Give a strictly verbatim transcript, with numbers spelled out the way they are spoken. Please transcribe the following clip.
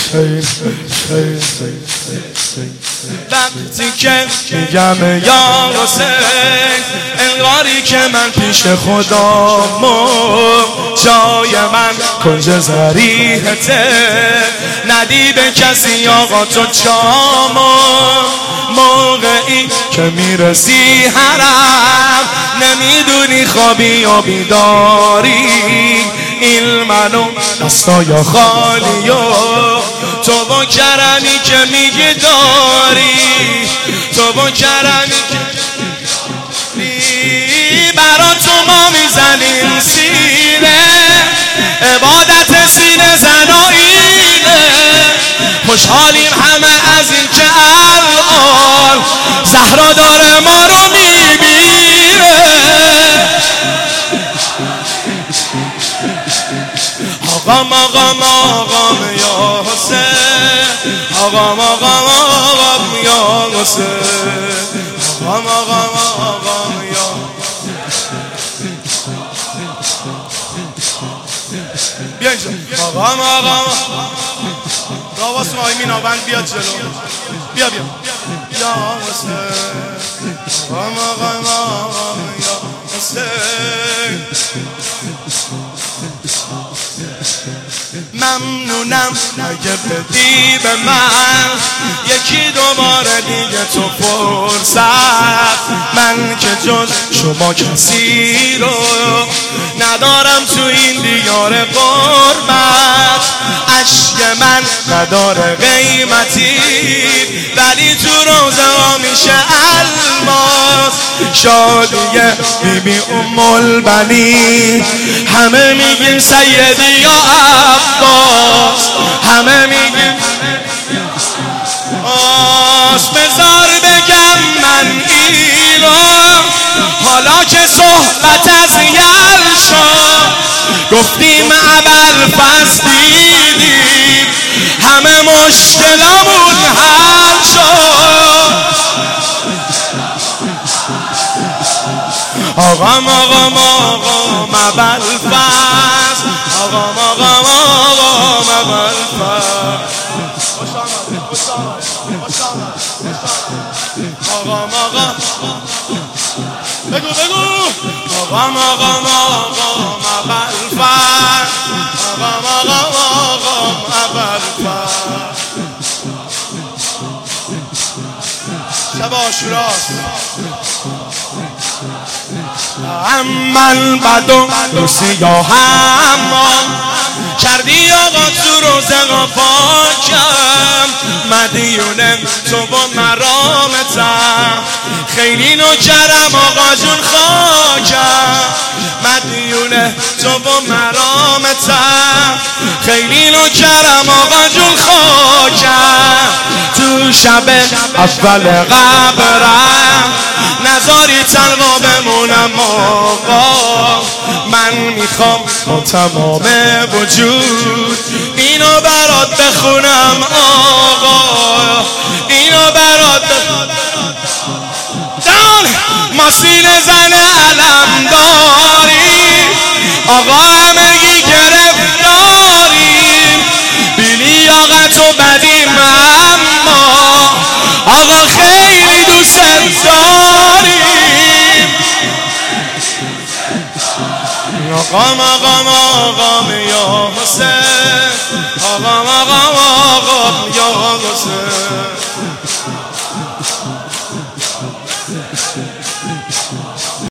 وقتی که میگم یا حسین انگاری که من پیش خدام جای من کنج ضریحته ندی به کسی آقا تو جامو موقعی که میرسی حرم نمیدونی خوابی یا بیداری این منو دستا یا خالی و تو با کرمی که میگی داری تو با کرمی که برا تو ما میزنیم سینه عبادت سینه زناییه خوشحالیم همه از این که الان زهرا داره ما رو میبینه آقام آقام آقام یا حسین آقام آقام آقام یا حسین آقام آقام آقام یا بیا اینجا آقام آقام راواس مایمین آبند بیاد جلو بیا بیا یا حسین آقام آقام آقام یا حسین ممنونم اگه بدی به من یکی دوباره دیگه تو فرصت من که جز شما کسی رو ندارم تو این دیار غربت عشق من نداره قیمتی ولی تو روزه ها میشه الماس شادیه بی بی ام البنین همه میگیم سیدی یا عباس همه میگیم آس بذار بگم من اینو حالا که صحبت از یل شد گفتیم ابوالفضل دیدیم همه مشکلامون حل شد آقام آقام آقام ابوالفضل آقام آقام آقام ابوالفضل آقام آقام بگو بگو آقام آقام آقام ابوالفضل آقام آقام آقام ابوالفضل شب عاشوراست من بدم رو سیاهم کردی آقا تو روزه پاکم مدیونه تو با مرامتم خیلی نوکرم آقا جون خاکم مدیونه تو با مرامتم خیلی نوکرم آقا جون خاکم تو شب اول قبرم نذاری تنها بمونم آقا من میخوام با تمام وجود اینو برات بخونم آقا اینو برات دان ما سینه زن علم داریم آقا همگی گرفتاریم بیلی آقا تو بدیم اما آقا خیلی دوست داریم آقام آقام آقام یا حسین آقام آقام آقام یا حسین